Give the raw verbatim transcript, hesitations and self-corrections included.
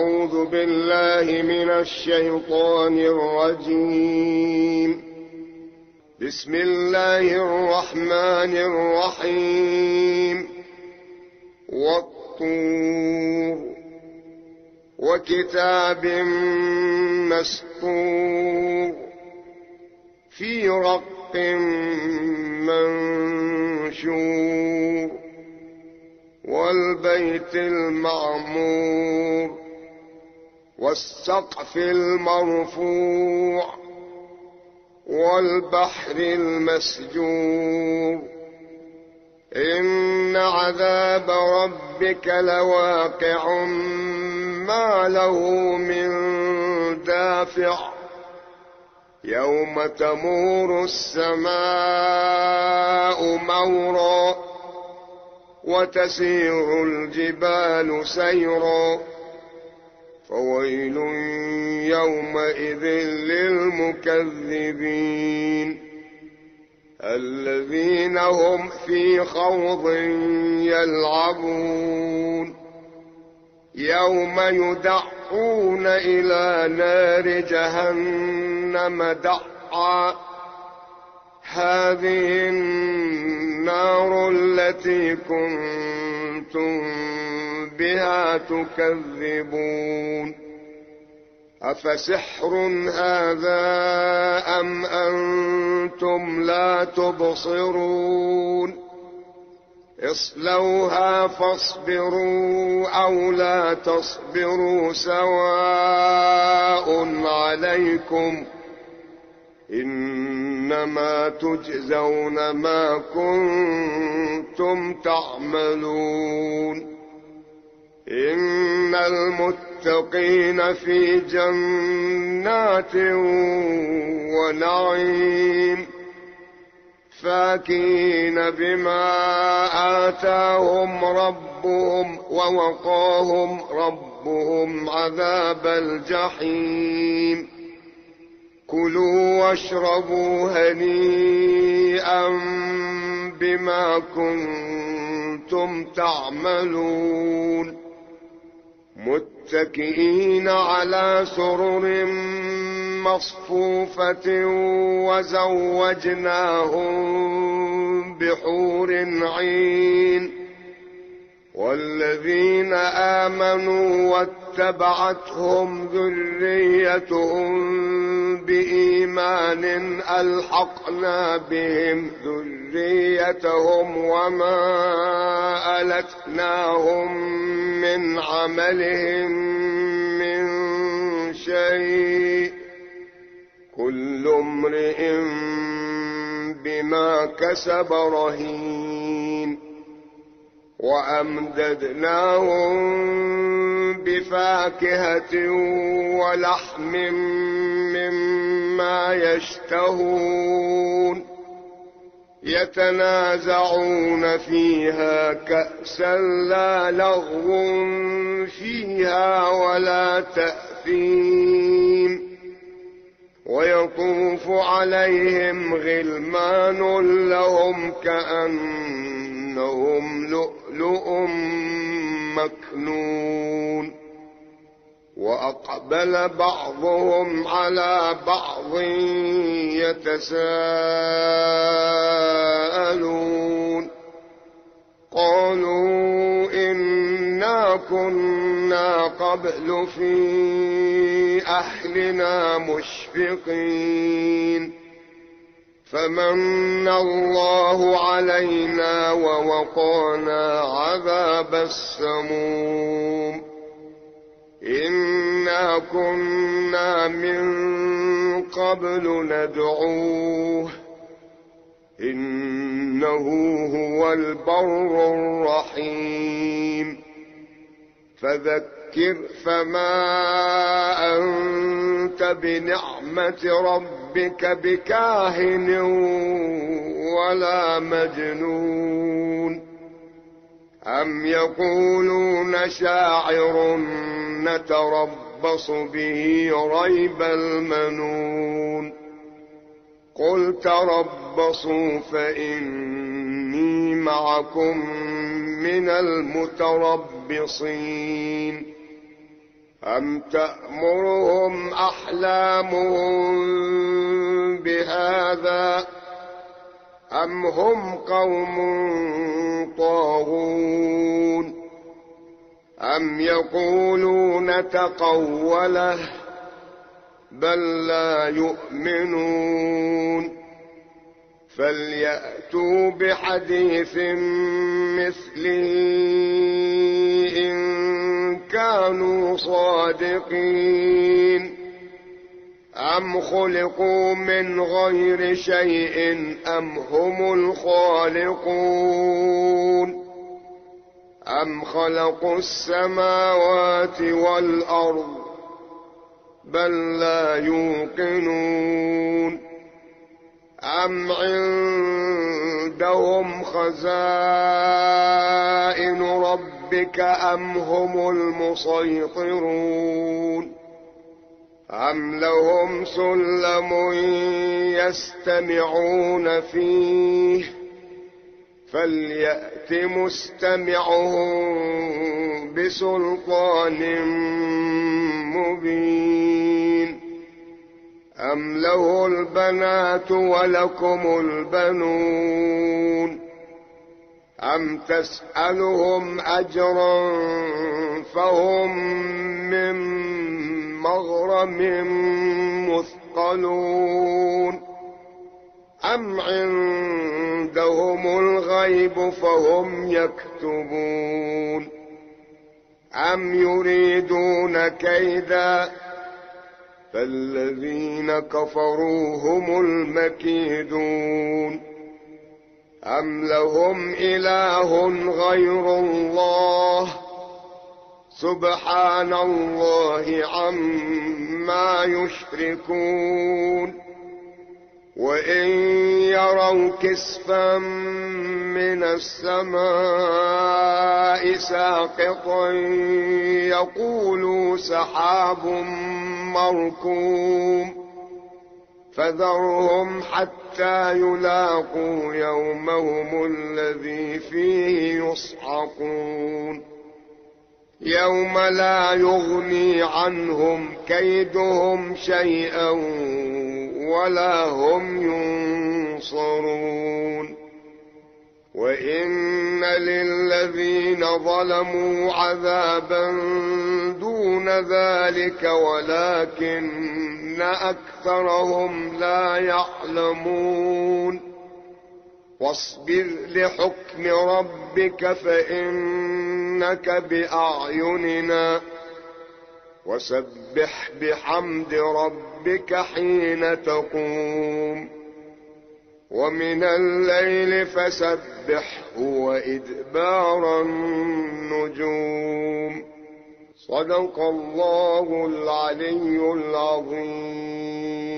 أعوذ بالله من الشيطان الرجيم. بسم الله الرحمن الرحيم. والطور وكتاب مسطور في رق منشور والبيت المعمور والسقف المرفوع والبحر المسجور إن عذاب ربك لواقع ما له من دافع يوم تمور السماء مورا وتسير الجبال سيرا فويل يومئذ للمكذبين الذين هم في خوض يلعبون يوم يدعون إلى نار جهنم دعا هذه النار التي كنتم بها تكذبون أفسحر هذا أم أنتم لا تبصرون اصلوها فاصبروا أو لا تصبروا سواء عليكم إنما تجزون ما كنتم تعملون إن المتقين في جنات ونعيم فاكهين بما آتاهم ربهم ووقاهم ربهم عذاب الجحيم كلوا واشربوا هنيئا بما كنتم تعملون متكئين على سرر مصفوفة وزوجناهم بحور عين والذين آمنوا واتبعتهم ذريتهم بإيمان ألحقنا بهم ذريتهم وما ألتناهم من عملهم من شيء كل امرئ بما كسب رهين وأمددناهم بفاكهة ولحم مما يشتهون يتنازعون فيها كأسا لا لغو فيها ولا تأثيم ويطوف عليهم غلمان لهم كأنهم لؤلؤ مكنون وأقبل بعضهم على بعض يتساءلون قالوا إنا كنا قبل في أهلنا مشفقين فمن الله علينا ووقانا عذاب السموم إنا كنا من قبل ندعوه إنه هو البر الرحيم فذكر فما أنت بنعمة ربك بكاهن ولا مجنون أم يقولون شاعر نتربص به ريب المنون قل تربصوا فإني معكم من المتربصين أم تأمرهم أحلامهم بهذا أم هم قوم طاغون أم يقولون تقوله بل لا يؤمنون فليأتوا بحديث مثله إن كانوا صادقين أم خلقوا من غير شيء أم هم الخالقون أم خلقوا السماوات والأرض بل لا يوقنون أم عندهم خزائن ربك أم هم المسيطرون أم لهم سلم يستمعون فيه فليأت مستمعهم بسلطان مبين أم له البنات ولكم البنون أم تسألهم أجرا فهم من مغرم مثقلون أم عندهم الغيب فهم يكتبون أم يريدون كيدا فالذين كفروا هم المكيدون أم لهم إله غير الله سبحان الله عما يشركون وإن يروا كسفا من السماء ساقطا يقولوا سحاب مركوم فذرهم حتى يلاقوا يومهم الذي فيه يصعقون يوم لا يغني عنهم كيدهم شيئا ولا هم ينصرون وإن للذين ظلموا عذابا دون ذلك ولكن أكثرهم لا يعلمون واصبر لحكم ربك فإنك بأعيننا وسبح بحمد ربك حين تقوم ومن الليل فسبحه وإدبار النجوم صدق الله العلي العظيم.